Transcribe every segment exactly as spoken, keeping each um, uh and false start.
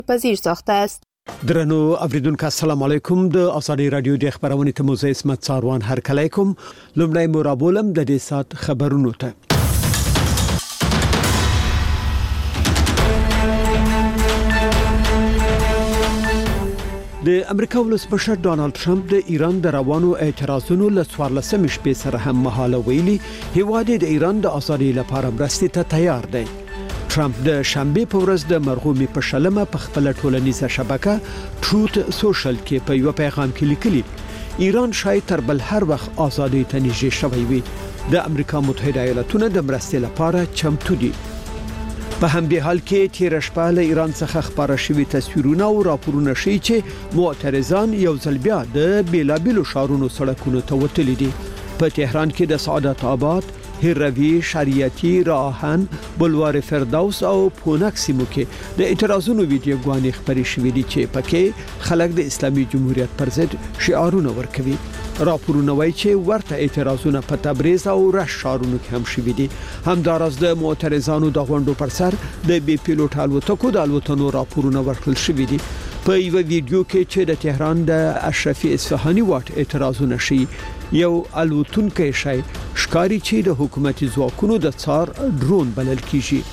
پذیر ساخته است. درنو اوریدونکو السلام علیکم. د ازادي رادیو د خبرونې ته موزه اسمت څاروان هر کله کوم. لومړی مرابولم د دې سات خبرونو ته. د امریکا ولسمشر ډانلډ ترامپ د ایران د روانو اعتراضونو له څوارلسمې شپې سره هم مهاله ویلي هیواد د ایران د ازادۍ لپاره مرستې ته تیار دی. ترامپ د شنبه په ورځ د مرغومي په شلمه په خپل ټولنیزه شبکه ټروت سوشل کې په یو پیغام کې لیکلي ایران شاید تر بل هر وخت ازادۍ ته نږدې شوی وي. د امریکا متحده ایالاتونو د مرستې لپاره چمتو دي. په همدې حال کې تیر شپه له ایران څخه خبره شوې تصویرونه او راپورونه شي چې معترضان یو ځل بیا د بیلابیلو شهرونو سړکونو ته وتلي دي. په تهران کې د سعادت آباد، هروی، شریعتی، راهن، بلوار فردوس او پونک سیمو کې د اعتراضونو ویډیوګانې خبرې شوې دي چې پکې خلک د اسلامي جمهوریت پر ضد شعارونه ورکوي. راپورونه وايي چې ورته اعتراضونه په تبریز او رشت شهرونو کې هم شوې دي. همداراز د معترضانو د غونډو پر سر د بي پیلوټ الوتکو د الوتنو راپورونه ورکړل شوې دي. په یو ویډیو کې چې د تهران د اشرفي اصفهاني واټ اعتراضونه شي یو الوتونکي شي ښکاری چې د حکومتي ځواکونو د څار ډرون بلل کیږي.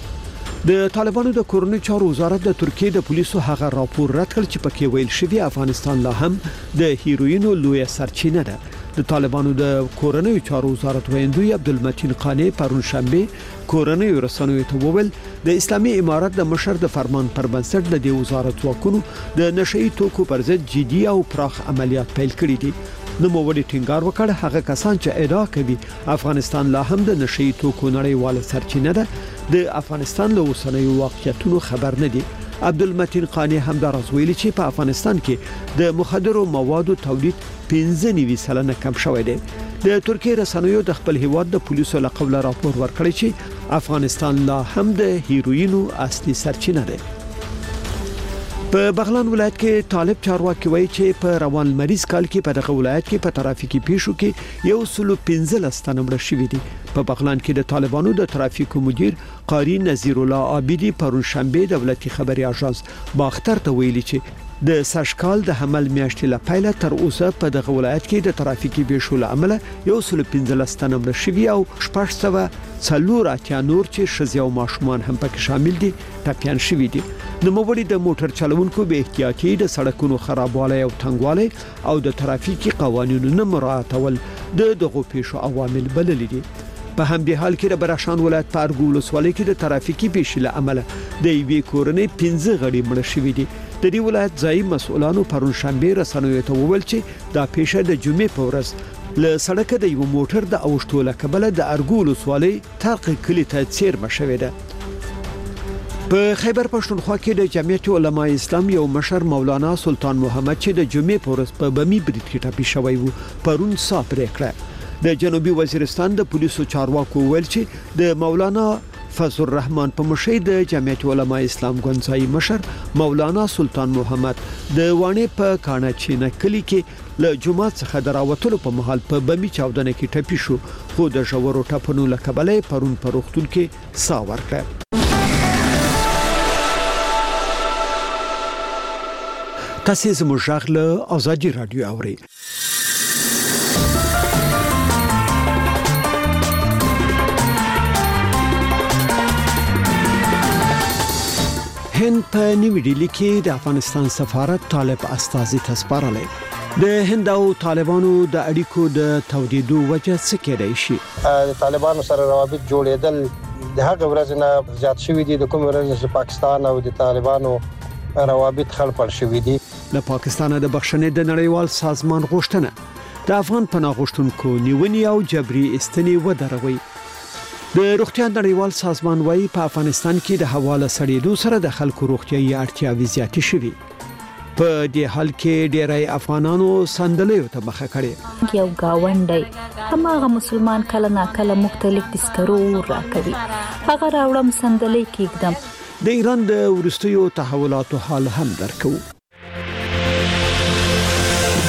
د طالبانو د کورنۍ چارو وزارت د ترکیه د پولیسو هغه راپور رد کړ چې پکې ویل شوی افغانستان لا هم د هیروینو لوی سرچینه ده. د طالبانو د کورنۍ چارو وزارت ویندوی عبدالمتین قانی پرون شنبه کورنۍ رسنیو ته وویل د اسلامي امارت د مشر د فرمان پر بنسټ د دې وزارت ځواکونو د نشئی توکو پر ضد جدي او پراخ عملیات پیل کړي دي. نو موږ ټینګار وکړ هغه کسان چې ادعا کوي افغانستان لا هم د نشئی توکو نړیواله سرچینه ده د افغانستان له اوسنیو واقعیتونو خبر نه دي. عبدالمتین قانی هم دا راویلي چې په افغانستان کې د مخدرو موادو تولید پنځه نوي سلنه کم شوی دی. د ترکیه رسنیو د خپل هیواد د پولیسو له قبل راپور ورکړی چې افغانستان لا هم د هیروینو اصلي سرچینه ده. په بغلان ولایت کې طالب چارواکي وایي چې په روان مریض کال کې په دغه ولایت کې په ترافیکي پیښو کې یو سلو پنځلس تنه مړه شوي دي. په بغلان کې د طالبانو د ترافیکو مدیر قاری نذیر الله عابدی پرون شنبه دولتي خبري اژانس باختر ته ویلي چې د سشکال د حمل میاشتې له پیله تر اوسه په دغه ولایت کې د ترافیکي پیښو له امله یو سلو پنځلس تنه مړه شوي او شپږ سوه څلور اتیا نور چې ښځې او ماشومان هم پکې شامل دي ټپيان شوي دي. نوموړي د موټر چلوونکو به احتیاطي د سړکونو خرابوالی او تنګوالی او د ترافیکي قوانینو نه مراعاتول د دغو پیښو عوامل بللي دي. په همدې حال کې د براشان ولایت په ارګو ولسوالۍ کې د ترافیکي پیښې له امله د یوې کورنۍ پنځه غړي مړه شوي دي. د دې ولایت ځایي مسؤلانو پرون شنبه رسنیو ته وویل چې دا پیښه د جمعې په ورځ له سړک د یو موټر د اوښتو له کبله د ارګو ولسوالۍ ترق کلی ته څیرمه شوې ده. په خیبر پښتونخوا کې د جمعیت علماء اسلام یو مشر مولانا سلطان محمد چې د جمعې په ورځ په بمی برید کې ټپي شوی وو پرون صاف پرې کړه. د جنوبي وزیرستان د پولیسو چارواکو ویل چې د مولانا فضل الرحمن په مشرۍ د جمعیت علماء اسلام ګونځای مشر مولانا سلطان محمد د وانه په کاناچینه کلی کې له جمعه څخه دراوتلو په محل په بمی چاودنه کې ټپي شو خو د ژورو ټپونو له کبله پرون په روغتون کې سا ورکړه. تاسو زموږ غږ له ازادي رادیو اورئ. هند په نیو ډیلی کې د افغانستان سفارت طالب استازي تسپارلې. د هند او طالبانو د اړیکو د تودیدو وجه څه کېدای شي؟ د طالبانو سره روابط جوړېدل د هغه ورځ نه زیات شوي دي. د کوم ورځ چې پاکستان او د طالبانو روابط خلپړ شوي دي. له پاکستان د بخښنې د نړیوال سازمان غوښتنه د افغان پناه غوښتونکو نیونې او جبري استنې ودروي. د روغتیا نړیوال سازمان وايي په افغانستان کې د حواله سړېدو سره د خلکو روغتيایي اړتیاوې زیاتې شوې. په دې حال کې ډېری افغانانو سندلیو ته مخه کړې. یو گاونډي هماغه مسلمان کله نا کله مختلف تذکرو راکوي هغه راوړم سندلې کېږدم. د ایران د ورستیو تحولاتو حال هم درکو.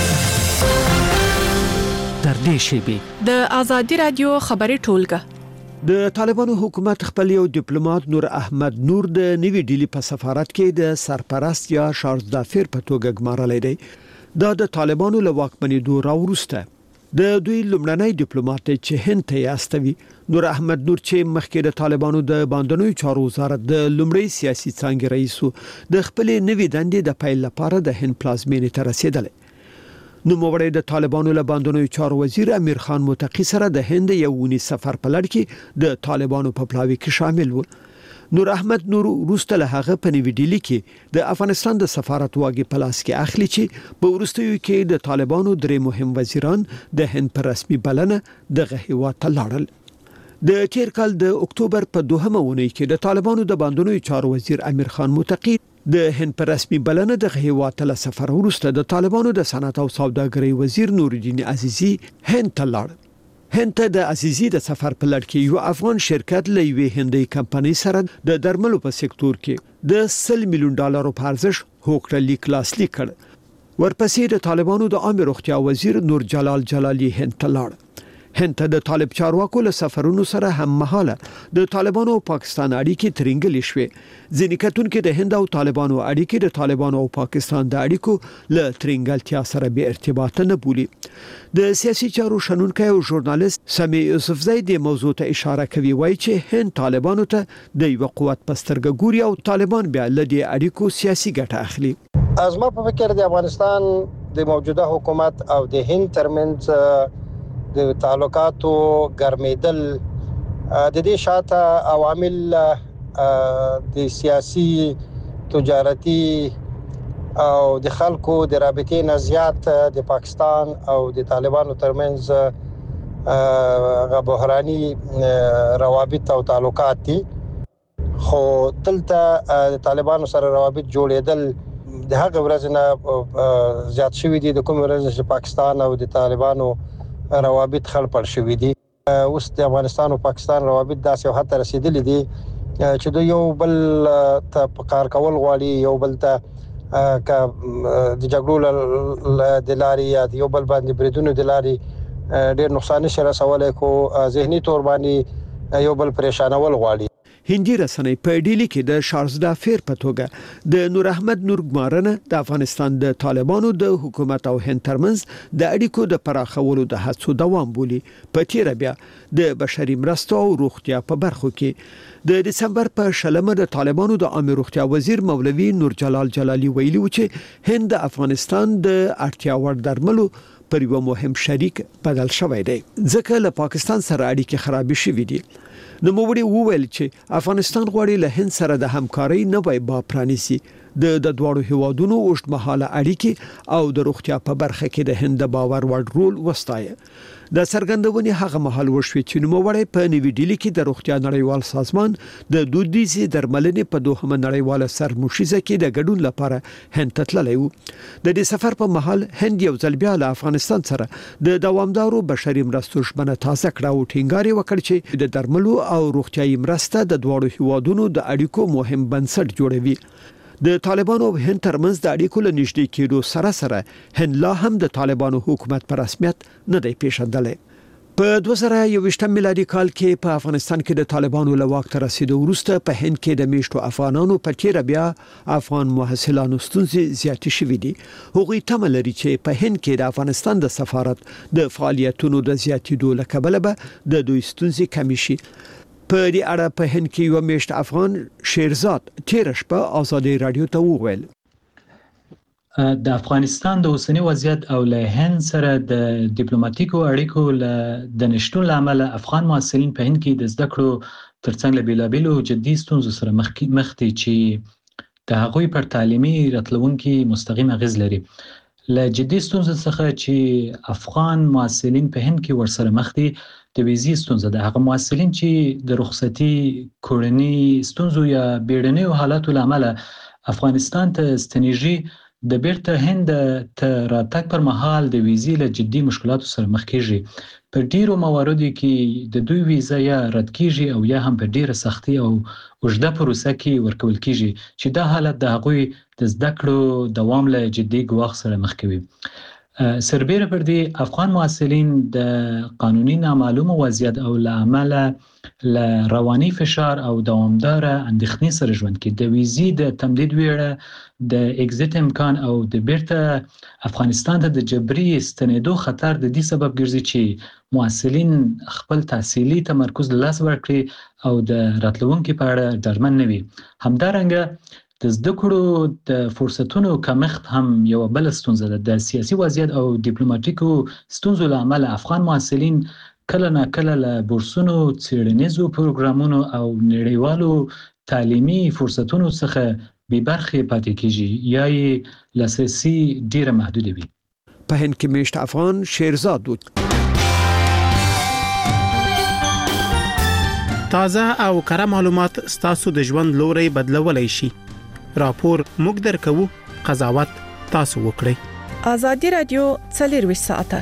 تر دې شی به د ازادي رادیو خبري ټولګه د طالبانو حکومت خپل یو ډیپلوماټ نور احمد نور د نوی ډیلی په سفارت کې د سرپرست یا شارزدافر په توګه ګمارل دی. دا د طالبانو له واکمنېدو راوروسته د دوی لومړنی ډیپلوماټ چې هند ته استوي. نور احمد نور چې مخکې د طالبانو د باندنوي چارو وزارت د لومړی سیاسي څانګې رئیس د خپل نوی دندې د پیل لپاره د هند پلازمینې ته رسیدل. نو موړی د طالبانو له باندنوي چارو وزیر امیر خان متقی سره د هند یو ونی سفر په لړ کې د طالبانو په پلاوي کې شامل و. نور احمد نور روسته له هغه په نیو ډیلی کې د افغانستان د سفارت واګي پلاس کې اخلي چې په ورستیو کې د طالبانو درې مهم وزیران د هند پر رسمي بلنه دغه هیواد ته لاړل. د تیر کال د اکتوبر په دوهمه اونۍ کې د طالبانو د باندنوي چارو وزیر امیر خان متقی د هند پر رسمي بلنه د هیواد ته سفر ورسته د طالبانو د صنعت او سوداګرۍ وزیر نورالدین عزیزی هند ته لاړ. هند ته د عزیزی د سفر په لړ کې یو افغان شرکت له یوې هندۍ کمپنۍ سره د درملو په سکتور کې د سل میلیون ډالرو په ارزښت هوکړه لیک لاسلیک کړ. ورپسې د طالبانو د عامه روغتیا وزیر نور جلال جلالی هند ته لاړ. هند ته د طالب چارواکو له سفرونو سره هم مهاله د طالبانو او پاکستان اړیکې ترنګلې شوې. ځینې کتونکو د هند او طالبانو اړیکې د طالبانو او پاکستان د اړیکو له ترنګلتیا سره به ارتباط نه بولي. د سیاسي چارو شنونکي او ژورنالیست سمی یوسفزی د موضوع ته اشاره کوي، وایي چې هند طالبانو ته د یو قوت پسترګ ګوري او طالبان بیا له دې اړیکو سیاسي ګټه اخلي. از ما په فکر د افغانستان د موجوده حکومت او د هند ترمنځ د تعلقاتو ګرمېدل د دې شاته عوامل د سیاسي تجارتي او د خلکو د رابطې نه زیات د پاکستان او د طالبانو ترمنځ غ بحراني روابط او تعلقات دي. خو دلته د طالبانو سره روابط جوړېدل د هغه ورځ نه زیات شوي دي د کوم ورځ چې پاکستان او د طالبانو روابط خلپړ شوي دي. اوس د افغانستان او پاکستان روابط داسې حد ته رسیدلي دي چې د یو بل ته کار کول غواړي، یو بل ته ک د جګړو د لاري یا یو بل باندې بریدونو د لاري ډېر نقصان شي رسولای، کو ذهني تور باندې یو بل پریشانول غواړي. هندي رسنۍ په ډیلی کې د شارزدافر په توګه د نور احمد نور ګمارنه د افغانستان د طالبانو د حکومت او هند ترمنځ د اړیکو د پراخولو د هڅو دوام بولي. په تیر بیا د بشري مرستو او روغتیا په برخو کې د دسمبر په شلمه د طالبانو د عامه روغتیا وزیر مولوی نور جلال جلالی ویلي و چې هند د افغانستان د اړتیا وړ درملو پر یو مهم شریک بدل شوی دی، ځکه له پاکستان سره اړیکې خراب شوي دي. نو موږ وویل چې افغانستان غواړي له هند سره د همکارۍ نوې باب پرانیسي. د د دوړو هیوادونو اوږدمهاله اړیکې او د روغتیا په برخه کې د هند باور وړ رول وستایه. د څرګندونې هغه مهال وشوي چې نوموړی په نیو ډیلی کې د روغتیا نړیوال سازمان د دودیزې درملنې په دوهمه نړیواله سرمشیزه کې د ګډون لپاره هند ته تللی و. د دې سفر په مهال هند یو ځل بیا له افغانستان سره د دوامدارو بشري مرستو ژمنه تازه کړه او ټینګار وکړ چې د درملو او روغتیايي مرسته د دوړو هیوادونو د اړیکو مهم بنسټ جوړوي. د طالبانو او هند ترمنځ د اړیکو له نږدې کېدو سره سره هند لا هم د طالبانو حکومت په رسمیت نه دی پیژندلی. په دوه زره یوویشتم میلادي کال کې په افغانستان کې د طالبانو له واک ته رسیدو وروسته په هند کې د میشتو افغانانو په تیر بیا افغان محصلانو ستونزې زیاتې شوې دي. هغوی تمه لري چې په هند کې د افغانستان د سفارت د فعالیتونو د زیاتېدو له کبله به د دوی ستونزې کمې شي. په دې اړه په هند کې یو میشت افغان شیرزاد تیر شپه آزادي رادیو ته وویل د افغانستان د اوسنی وضعیت او له هند سره د ډیپلوماټیکو اړیکو له د نشټون لامل افغان محصلین په هند کې د زده کړو ترڅنګ له بیلابیلو جدي ستونزو سره مخ دي چې د هغوی پر تعلیمي راتلونکي مستقیم اغیز لري. له جدي ستونزو څخه چې افغان محصلین په هند کې ورسره مخ دي د ویزې ستونزه ده. هغه محصلین چې د رخصتي کورنۍ ستونزو یا بیړنیو حالاتو لامل افغانستان ته ستنیږي د بیرته هند ته راتګ پر مهال د ویزې له جدي مشکلاتو سره مخ کیږي. په ډیرو مواردو کې د دوی ویزه یا رد کیږي او یا هم په ډیره سختي او اوږده پروسه کې ورکول کیږي چې دا حالت د هغوی د زده کړو دوام له جدي ګواښ سره مخ کوي. سربیره پر دې افغان محصلین د قانوني نامعلومه وضعیت او له امله له رواني فشار او دوامداره اندېښنې سره ژوند کوي. د ویزې د تمدید ویره د اگزیت امکان او د بیرته افغانستان ته د جبري ستنېدو خطر د دې سبب ګرځي چې محصلین خپل تحصیلي تمرکز له لاسه ورکړي او د راتلونکي په اړه ډاډمن نه وي. همدارنګه د زده کړو د فرصتونو کمښت هم یو بل ستونزه ده. د سیاسي وضعیت او ډیپلوماټیکو ستونزو له امله افغان محصلین کله نه کله له بورسونو، څیړنیزو پروګرامونو او نړیوالو تعلیمي فرصتونو څخه بې برخې پاتې کیږي یا یې لاسرسي ډیره محدوده وي. په هند کې میشت افغان شیرزاد و. تازه او کره معلومات ستاسو د ژوند لوري بدلولای شي. راپور موږ درکو، قضاوت تاسو وکړئ. ازادي رادیو څلور ساعته.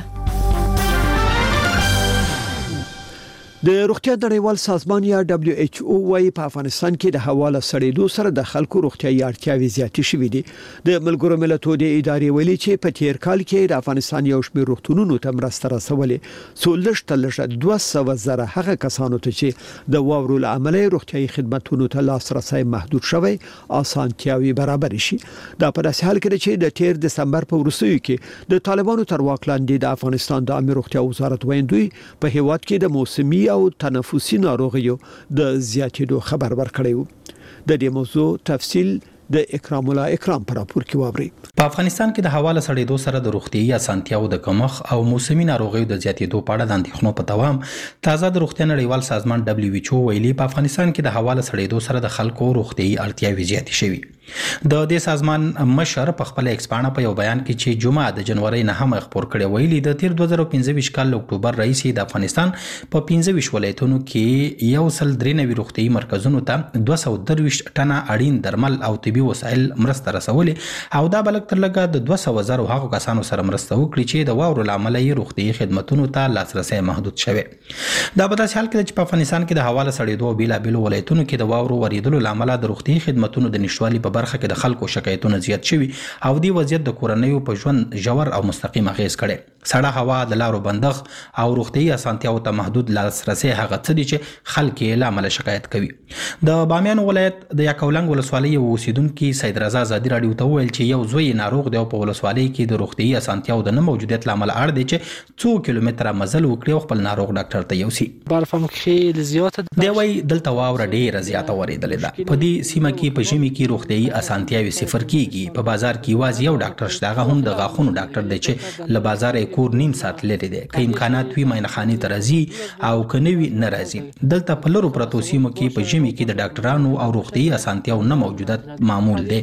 د روغتیا نړیوال سازمان یا دبليو ایچ او وايي په افغانستان کې د هوا له سړېدو سره د خلکو روغتیايي اړتیاوې زیاتې شوې دي. د ملګرو ملتونو د ادارې ویلي چې په تیر کال کې د افغانستان یو شمېر روغتونونو ته مرسته رسولې، څو لږ تر لږه دوه سوه زره هغه کسانو ته چې د واورو له امله روغتیايي خدماتو ته لاسرسي محدود شوی اسانتیاوي برابر شي. دا په داسې حال کې چې د تیر دسمبر په وروستیو کې د طالبانو تر واک لاندې د افغانستان د عامه روغتیا وزارت ویندوی په هیواد کې د موسمي او تنفسي ناروغیو د زیاتېدو خبر ورکړی. د دې موضوع تفصیل د اکرام الله اکرام پر راپور کې واوري. په افغانستان کې د هوا له سړېدو سره د روغتيایي اسانتیاو د کمښت او موسمي ناروغیو د زیاتېدو په اړه د اندېښنو په دوام تازه د روغتیا نړیوال سازمان دبليو ایچ او ویلي په افغانستان کې د هوا له سړېدو سره د خلکو روغتيایي اړتیاوې زیاتې شوي. د دې سازمان مشر په خپل ایکسپانه په یو بیان کې چې جمعه د جنوري نه هم خبر کړی ویلي د تیر دوه زره پنځه کال له اکتوبر راځي د افغانستان په پنځه ولایتونو کې یو سل درې نوي روغتيایي مرکزونو ته دوه سوه درویشت ټنه اړین درمل او طبي وسایل مرسته رسولې او دا بلک تر لګه د دوه سوه زره هغو کسانو سره مرسته وکړي چې د واورو له امله یې روغتيایي خدماتو ته لاسرسي محدود شوی. دا په داسې حال کې چې په افغانستان کې د هوا له سړېدو بیلابېلو ولایتونو کې د واورو ورېدلو له امله د روغتيایي خدماتو د نشټوالي په برخه کې د خلکو شکایتونه زیات شوي او دی وضعیت د کورنیو په ژوند ژور او مستقیم اغیز کړي. سړه هوا، د لارو بندغ او روغتيایي اسانتیاو ته محدود لاسرسي هغه څه دي چې خلک یې له امله شکایت کوي. د بامیان ولایت د یکاولنګ ولسوالۍ اوسیدونکو سید رضا ازادي رادیو ته ویل چې یو زوی ناروغ دی او په ولسوالۍ کې د روغتيایي اسانتیاو د نه موجودیت له امله اړ دی چې څو کیلومتره مزل وکړي او خپل ناروغ ډاکټر ته یوسي. برفم خیلی زیاته دی وی دلته واوره ډیره زیاته ورېدلې ده. په دې سیمه کې په ژمي کې روغتيایي اسانتیاوي صفر کیږي. په بازار کې یوازې یو ډاکټر شته، هغه هم د غاښونو ډاکټر دی چې له بازار یې کور نیم ساعت لري دی. که امکانات وي معاینخانې ته راځي او که نه وي نه راځي. دلته په لرو پرتو سیمو کې په ژمي کې د ډاکټرانو او روغتيایي اسانتیاو نه موجودیت معمول دی.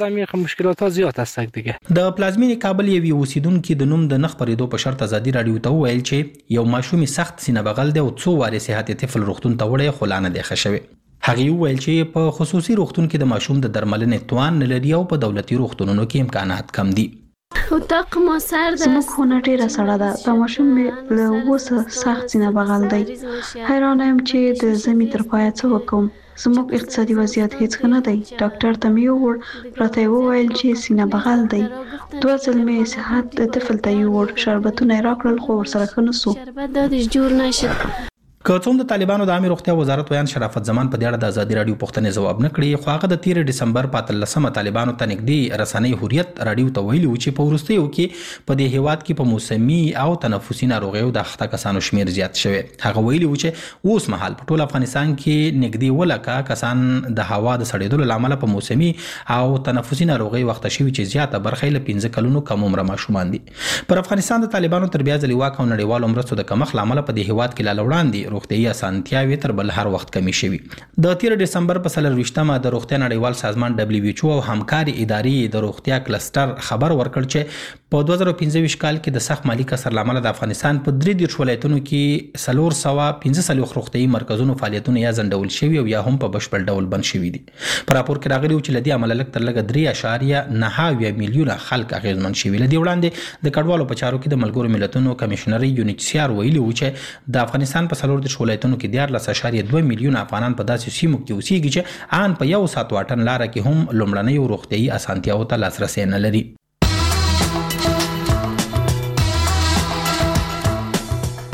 مشکلات زیات هست دیگه. د پلازمینې کابل یوې اوسیدونکو د نوم د نخ پرېدو په شرط ازادي رادیو ته ویل چې یو ماشوم سخت سینه بغل دی او څو واره صحت طفل روغتون ته وړي خو لا نه دی ښه شوی. هغه ویل چې په خصوصي روغتون کې د ماشوم د درملنې توان نه لري او په دولتي روغتونونو کې امکانات کم دي. اتاق ما سرد است. زموږ خونه ډیره سړه ده. دا ماشوم مې له اوسه سخت سینه بغل دی. حیرانه یم چې د زمي تر پایه څه وکړم. زموږ اقتصادي وضعیت هیڅ ښه نه دی. ډاکټر ته مې ووړ، راته یې وویل چې سینه بغل دی. دوه ځل مې صحت طفل ته یووړ، شربتونه یې راکړل خو ورسره ښه نه سو. شربت دادش جور نشد. که څوم د طالبانو د عامه روغتیا وزارت ویان شرافت زمان په دې اړه د ازادي رادیو پوښتنې ځواب نه کړي، خو هغه د تیر ډسمبر په اتلسمه طالبانو ته نږدې رسنۍ حریت رادیو ته ویلي و چې په وروستیو کې په دې هیواد کې په موسمي او تنفسي ناروغیو د اخته کسانو شمیر زیات شوی. هغه ویلي و چې اوس مهال په ټول افغانستان کې نږدې ولکه کسان د هوا د سړېدلو له امله په موسمي او تنفسي ناروغیو اخته شوي چې زیاته برخه یې له پنځه کلونو کم عمره ماشومان دي. پر افغانستان د طالبانو تر بیا ځلې واک او نړیوالو مرستو د کمښت له امله په دې هیواد کې لا وړاندې روغتیایي اسانتیاوې وی تر بل هر وخت کمی شوی. د تیر دسمبر په څلرویشتمه د روغتیا نړیوال سازمان دبليو ایچ او او همکاري ادارې د روغتیا کلستر خبر ورکړ چې په دوه زره پنځه کال کې د سخت مالی کسر لامل د افغانستان په درې دیرش ولایتونو کې سلور سوا پنځه سلوخ روغتیایي مرکزونو فعالیتونه یا ځنډول شوي او یا هم په بشپړ ډول بند شوي دي. په راپور کې راغلي چې لدی عمل لک تر لګ درې اعشاریه نه میلیونه خلک اغیزمن شوي. لدی وړاندې د کډوالو په چارو کې د ملګرو ملتونو کمشنري یونیچ سی آر ویلي و چې د افغانستان په سلور دیرش ولایتونو کې دیارلس اعشاریه دوه میلیونه افغانان په داسې سیمو کې اوسېږي چې ان په یو سات واټن لاره کې هم لومړنۍ روغتیایي اسانتیاو ته لاسرسي نه لري.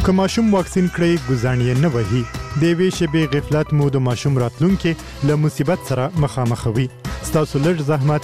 که ماشوم واکسین کړی ګزاڼ یې نه وهي د یوې شېبې غفلت مو د ماشوم راتلونکي له مصیبت سره مخامخوي. ستاسو لږ زحمت